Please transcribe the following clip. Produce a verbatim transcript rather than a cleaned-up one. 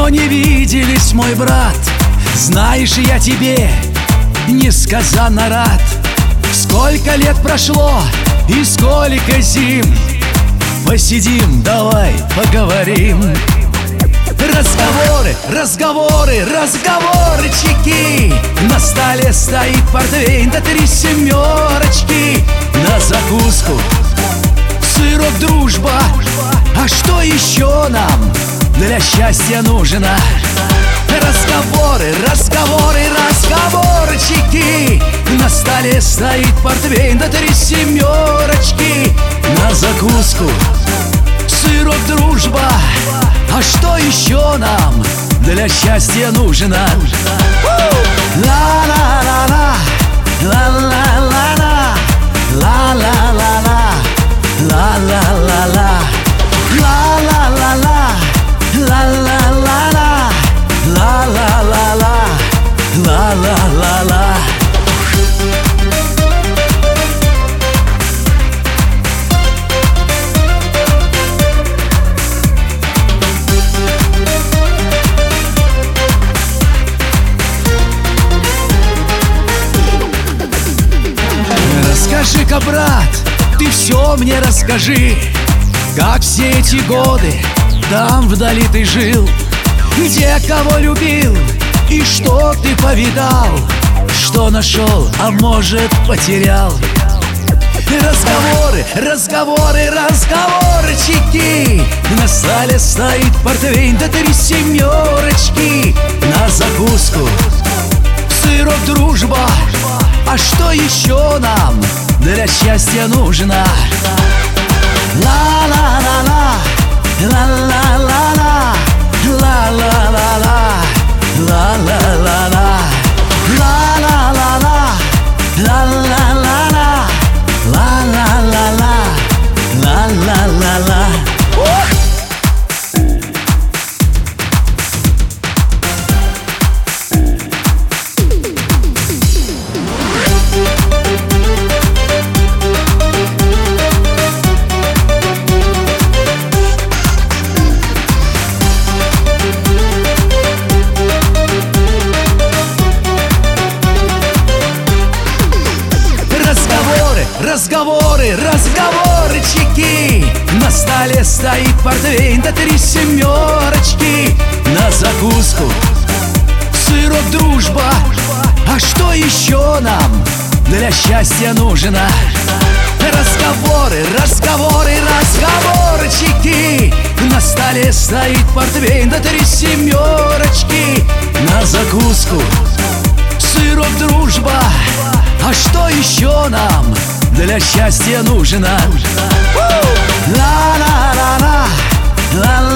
давно не виделись, мой брат. Знаешь, я тебе несказанно рад. Сколько лет прошло и сколько зим. Посидим, давай поговорим. Разговоры, разговоры, разговорчики. На столе стоит портвейн да три семерочки. На закуску сырок, дружба. А что еще нам для счастья нужно? Разговоры, разговоры, разговорчики. На столе стоит портвейн да три семерочки. На закуску сырок, дружба. А что еще нам для счастья нужно? Ла-ла-ла-ла, ла-ла-ла-ла, ла-ла-ла-ла, ла-ла-ла-ла, ла-ла-ла-ла, ла-ла-ла-ла, ла-ла-ла-ла, ла-ла-ла-ла. Расскажи-ка, брат, ты все мне расскажи. Как все эти годы там вдали ты жил, где кого любил и что ты повидал, что нашел, а может потерял. Разговоры, разговоры, разговорчики. На столе стоит портвейн да три семерочки. На закуску сырок, дружба. А что еще нам для счастья нужно? Ла-ла-ла-ла, ла-ла-ла-ла, ла-ла-ла-ла, ла-ла-ла-ла, ла-ла-ла-ла, ла-ла-ла-ла, ла-ла-ла-ла, ла-ла-ла-ла. Разговоры, разговорчики. На столе стоит портвейн да три семерочки. На закуску сырок, дружба. А что еще нам для счастья нужно? Разговоры, разговоры, разговорчики. На столе стоит портвейн да три семерочки. На закуску сырок, дружба. А что еще нам для счастья нужно? Ла-ла-ла-ла, ла-ла.